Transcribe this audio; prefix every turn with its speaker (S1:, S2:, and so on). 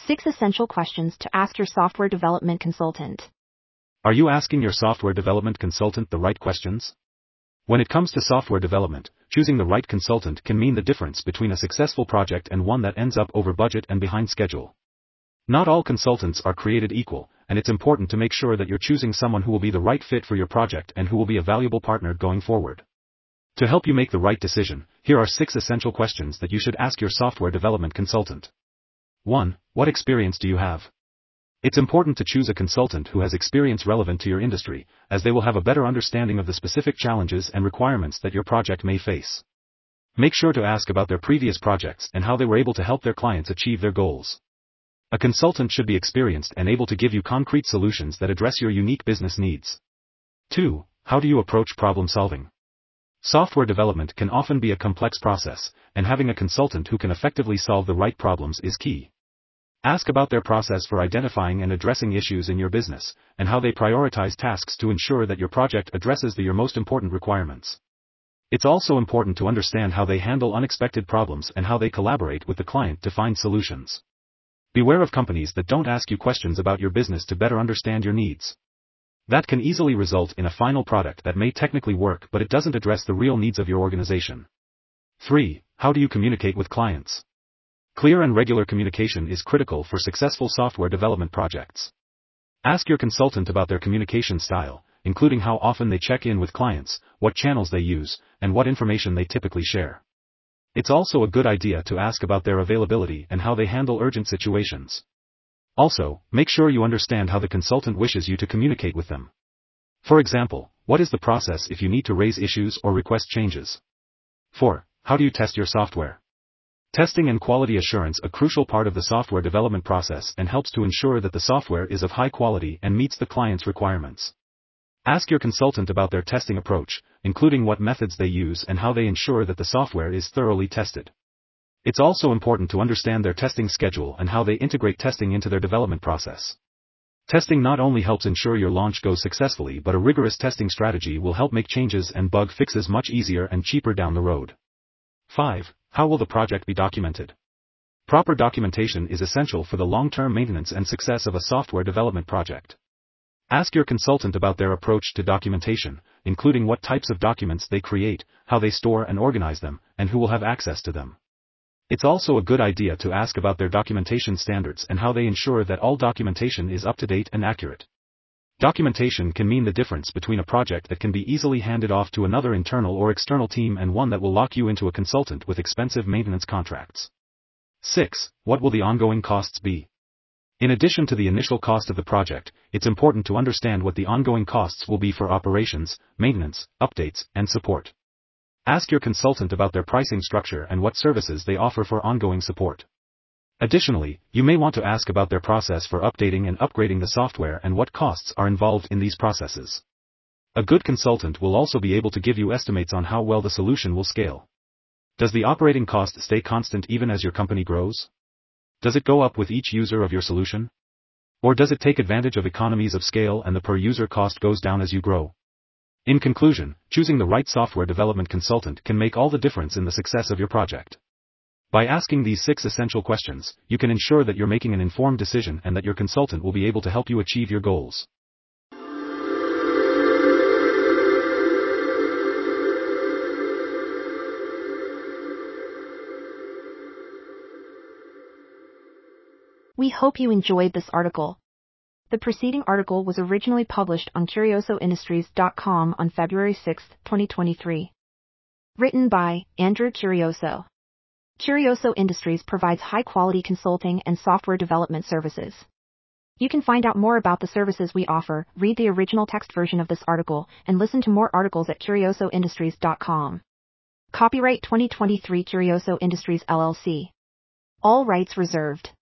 S1: 6 essential questions to ask your software development consultant.
S2: Are you asking your software development consultant the right questions? When it comes to software development, choosing the right consultant can mean the difference between a successful project and one that ends up over budget and behind schedule. Not all consultants are created equal, and it's important to make sure that you're choosing someone who will be the right fit for your project and who will be a valuable partner going forward. To help you make the right decision, here are 6 essential questions that you should ask your software development consultant. 1. What experience do you have? It's important to choose a consultant who has experience relevant to your industry, as they will have a better understanding of the specific challenges and requirements that your project may face. Make sure to ask about their previous projects and how they were able to help their clients achieve their goals. A consultant should be experienced and able to give you concrete solutions that address your unique business needs. 2. How do you approach problem solving? Software development can often be a complex process, and having a consultant who can effectively solve the right problems is key. Ask about their process for identifying and addressing issues in your business, and how they prioritize tasks to ensure that your project addresses your most important requirements. It's also important to understand how they handle unexpected problems and how they collaborate with the client to find solutions. Beware of companies that don't ask you questions about your business to better understand your needs. That can easily result in a final product that may technically work but it doesn't address the real needs of your organization. 3. How do you communicate with clients? Clear and regular communication is critical for successful software development projects. Ask your consultant about their communication style, including how often they check in with clients, what channels they use, and what information they typically share. It's also a good idea to ask about their availability and how they handle urgent situations. Also, make sure you understand how the consultant wishes you to communicate with them. For example, what is the process if you need to raise issues or request changes? 4. How do you test your software? Testing and quality assurance are a crucial part of the software development process and helps to ensure that the software is of high quality and meets the client's requirements. Ask your consultant about their testing approach, including what methods they use and how they ensure that the software is thoroughly tested. It's also important to understand their testing schedule and how they integrate testing into their development process. Testing not only helps ensure your launch goes successfully, but a rigorous testing strategy will help make changes and bug fixes much easier and cheaper down the road. 5. How will the project be documented? Proper documentation is essential for the long-term maintenance and success of a software development project. Ask your consultant about their approach to documentation, including what types of documents they create, how they store and organize them, and who will have access to them. It's also a good idea to ask about their documentation standards and how they ensure that all documentation is up to date and accurate. Documentation can mean the difference between a project that can be easily handed off to another internal or external team and one that will lock you into a consultant with expensive maintenance contracts. 6. What will the ongoing costs be? In addition to the initial cost of the project, it's important to understand what the ongoing costs will be for operations, maintenance, updates, and support. Ask your consultant about their pricing structure and what services they offer for ongoing support. Additionally, you may want to ask about their process for updating and upgrading the software and what costs are involved in these processes. A good consultant will also be able to give you estimates on how well the solution will scale. Does the operating cost stay constant even as your company grows? Does it go up with each user of your solution? Or does it take advantage of economies of scale and the per-user cost goes down as you grow? In conclusion, choosing the right software development consultant can make all the difference in the success of your project. By asking these 6 essential questions, you can ensure that you're making an informed decision and that your consultant will be able to help you achieve your goals.
S1: We hope you enjoyed this article. The preceding article was originally published on CuriosoIndustries.com on February 6, 2023. Written by Andrew Curioso. Curioso Industries provides high-quality consulting and software development services. You can find out more about the services we offer, read the original text version of this article, and listen to more articles at CuriosoIndustries.com. Copyright 2023 Curioso Industries LLC. All rights reserved.